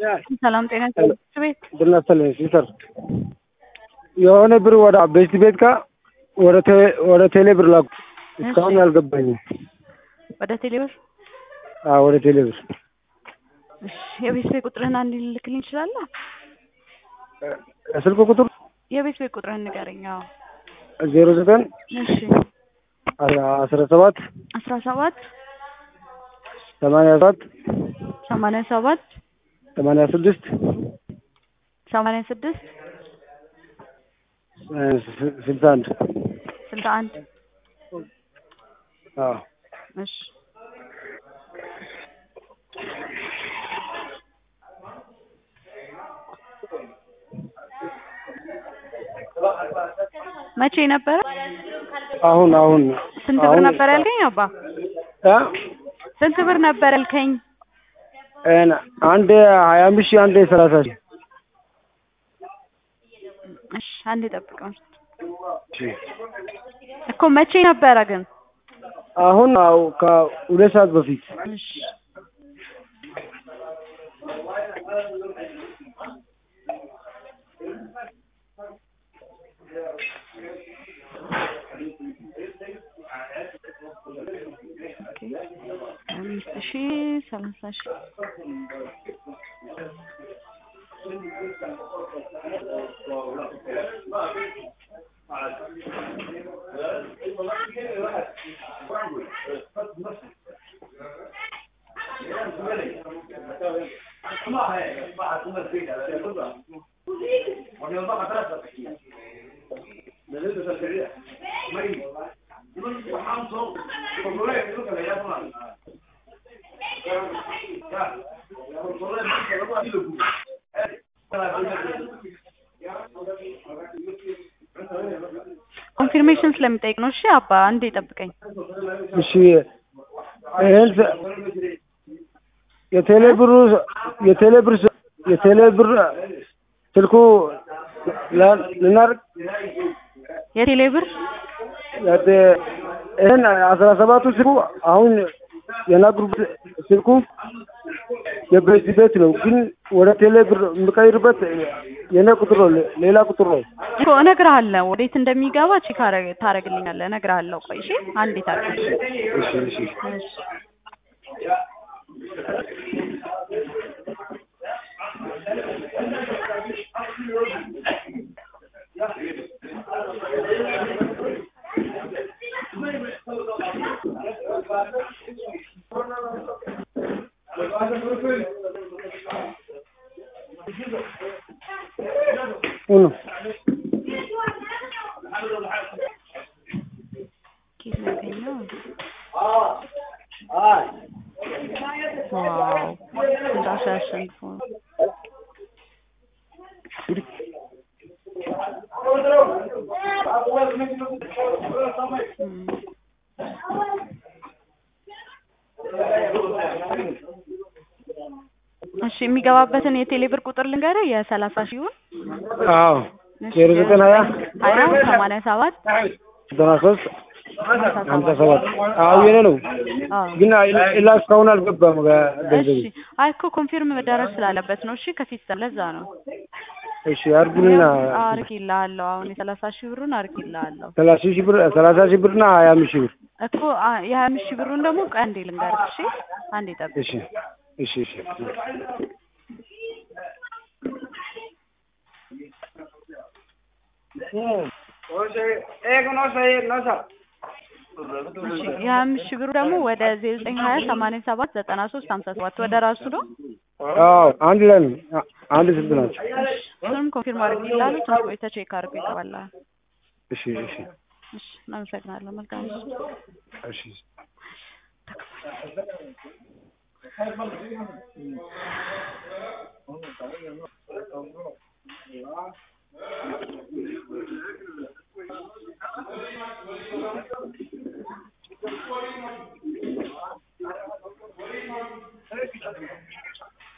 ሰላም ጤና ቤት ብናስተለ ሲሰር የሆነ ብር ወደ ቤት ቤት ካ ወደ ቴሌ ብር ላኩ እስካሁን አልገባኝም። ወደ ቴሌ ብር? አዎ ወደ ቴሌ ብር። እሺ የቤት ቤት ቁጥርህን አንድ ልልክልኝ ይችላል? ስልክ ቁጥር የቤት ቤት ቁጥርህን ንገረኝ። አዎ 09 እሺ 17 17 87 87 86 86 61 61 አዎ እሺ መቼ ነበር? አሁን ስንት ብር ነበር ያልከኝ አባ? ስንት ብር ነበር ያልከኝ? አንድ 25 ሺህ አንድ 30 ሺህ። እሺ አንዴ ጠብቀኝ እኮ መቼ ነበረ ግን? አሁን ከሁለት ሰዓት በፊት። እሺ ሺህ 30 ሺህ ኮንፊርሜሽን ስለሚጠይቅ ነው። እሺ አባ አንዴ ጠብቀኝ። እሺ የቴሌ ብር ስልኩ ልናርቅ የቴሌ ብር ይሄን 17ቱ ስልኩ አሁን የናግሩት ስልኩ የቤት ቤት ነው፣ ግን ወደ ቴሌ ብር የምቀይርበት የኔ ቁጥር ነው፣ ሌላ ቁጥር ነው እኮ እነግርሃለሁ። ወዴት እንደሚገባ ቼክ ታረግልኛለህ። እነግርሃለሁ። ቆይ እሺ አንዴ ታርቅ። እሺ uno wow እንዳሻሽን እሺ የሚገባበትን የቴሌ ብር ቁጥር ልንገርህ። የ30 ሺውን አዎ 0920 87 93 57 አዎ የኔ ነው፣ ግን እስካሁን አልገባም ገንዘቡ። እሺ አይ እኮ ኮንፊርም መደረግ ስላለበት ነው። እሺ ከሲስተም ለዛ ነው። እሺ አርጉልና አርግልሃለሁ። አሁን የ30 ሺህ ብሩን አርግልሃለሁ። 30 ሺህ ብርና 25 ሺህ ብር እኮ የ25 ሺህ ብሩን ደግሞ ቆይ አንዴ ልንገርህ። እሺ አንዴ ጠብቅ። እሺ የ25 ሺህ ብሩ ደግሞ ወደ 0920 87 93 57 ወደ ራሱ ነው። አዎ አንድ ላይ ነው። አንድ ስልክ ናቸው። እሱንም ኮንፊርም አድርግልሃለሁ። ትንሽ ቆይተህ ቼክ አድርገው ይገባልሃል። እሺ እናመሰግናለን። መልካም እሺ